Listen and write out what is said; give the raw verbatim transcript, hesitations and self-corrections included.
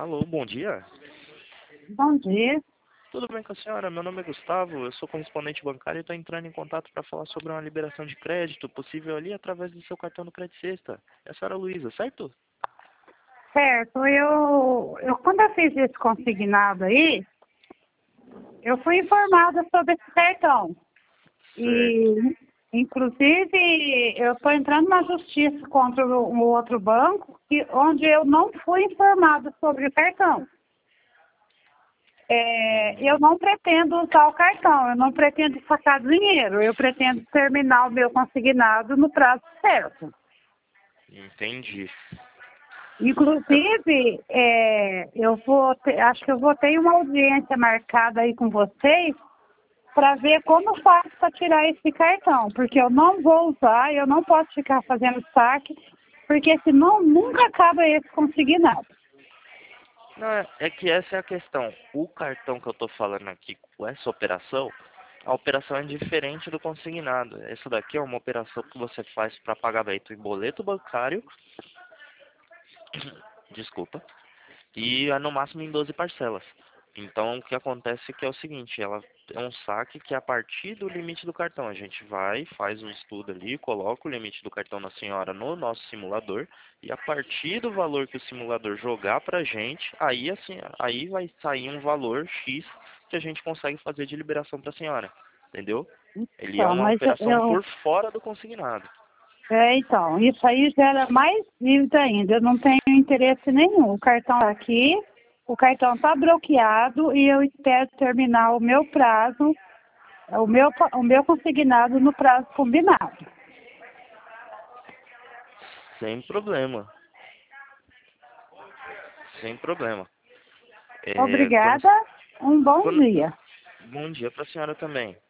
Alô, bom dia. Bom dia. Tudo bem com a senhora? Meu nome é Gustavo, eu sou correspondente bancário e estou entrando em contato para falar sobre uma liberação de crédito possível ali através do seu cartão do Crédito Sexta. É a senhora Luísa, certo? Certo, eu, eu quando eu fiz esse consignado aí, eu fui informada sobre esse cartão. Certo. E, inclusive, eu estou entrando na justiça contra o- um outro banco, que, onde eu não fui informada sobre o cartão. É, eu Hum, não pretendo usar o cartão, eu não pretendo sacar dinheiro, eu pretendo terminar o meu consignado no prazo certo. entendi. É, Inclusive, é, eu vou ter, acho que eu vou ter uma audiência marcada aí com vocês para ver como eu faço para tirar esse cartão, porque eu não vou usar, eu não posso ficar fazendo saque, porque senão nunca acaba esse consignado. não, é, é que essa é a questão. O cartão que eu estou falando aqui com essa operação, a operação é diferente do consignado. Essa daqui é uma operação que você faz para pagamento em boleto bancário, desculpa, e é no máximo em doze parcelas. Então, o que acontece é que é o seguinte, ela é um saque que é a partir do limite do cartão. A gente vai, faz um estudo ali, coloca o limite do cartão da senhora no nosso simulador, e a partir do valor que o simulador jogar pra gente, aí, assim, aí vai sair um valor X que a gente consegue fazer de liberação pra senhora. Entendeu? Ele é Então, uma mas operação eu, por fora do consignado. é, então, isso aí gera mais dívida ainda, eu não tenho interesse nenhum. O cartão está aqui, o cartão está bloqueado e eu espero terminar o meu prazo, o meu, o meu consignado no prazo combinado. Sem problema. Sem problema. É, quando, Obrigada, um bom quando, dia. bom dia pra senhora também.